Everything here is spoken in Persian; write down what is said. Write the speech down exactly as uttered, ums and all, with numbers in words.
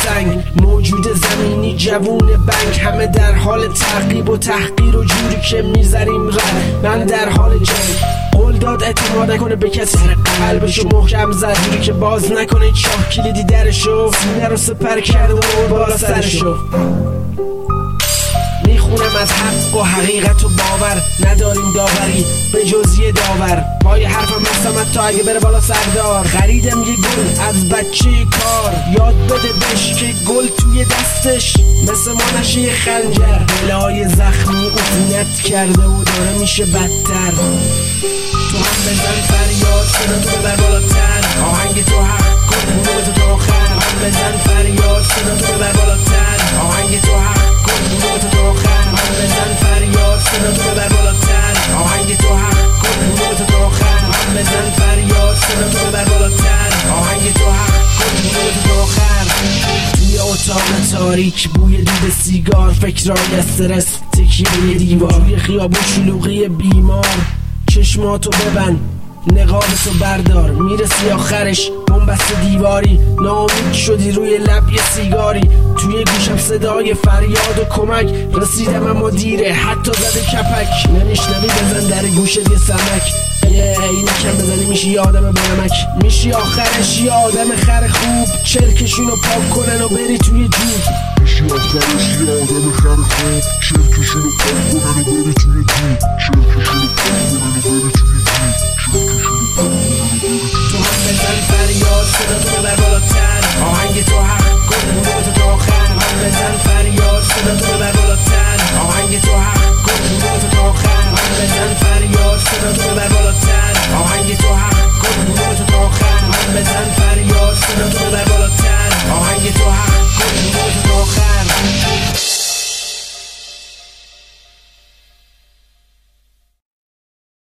سنگ، موجود زمینی جوون بنگ، همه در حال تعقیب و تحقیر و جوری که میذاریم رد، من در حال جنگ. قول داد اعتماد نکنه به کسی، قلبشو محکم زد جوری که باز نکنه چاه کلیدی درشو، سینه رو سپر کرد و برد بالا سرشو. میخونم از حق و حقیقت و باور، نداریم داوری به جزی داور. پای حرفم هستم تا اگه بره بالا سردار. خریدم یه گل از بچه کار، یاد بده بهش که گل توی دستش مثل ما نشه یه خنجر. دلای زخمی عفونت کرده و داره میشه بدتر. تو هم بزن فریاد، صدا تو ببر بالاتر. آهنگ تو حق کن بونو تو تا آخر. هم بزن فریاد، صدا تو ببر بالاتر. آهنگ تو حق کن بونو تو تا آخر. هم بزن فریاد، صدا تو ببر بالاتر. آهنگ تو حق کن بونو تو تا آخر. هم بزن فریاد، صدا تو ببر بالاتر. آهنگ تو حق کن بونو تو تا آخر. توی اتاق تاریک بوی دود سیگار، فکرای استرس تکیه به دیوار. توی خیابون شلوغی بیمار، چشماتو ببند نقابتو بردار. میرسی آخرش بنبست دیواری، ناامید شدی روی لب یه سیگاری. توی گوشم صدای فریاد و کمک، رسیدم اما دیره حتی زده کپک. نمیشنوی بزن در گوشت یه سمک، یه اینکم بزنی میشی یه آدم بانمک. میشی آخرش یه آدم خر خوب، چرکشونو پاک کنن و بری توی جوب. میشی آخرش یه آدم خر خوب، چرکشونو پاک کنن و بری توی جوب. چرکشونو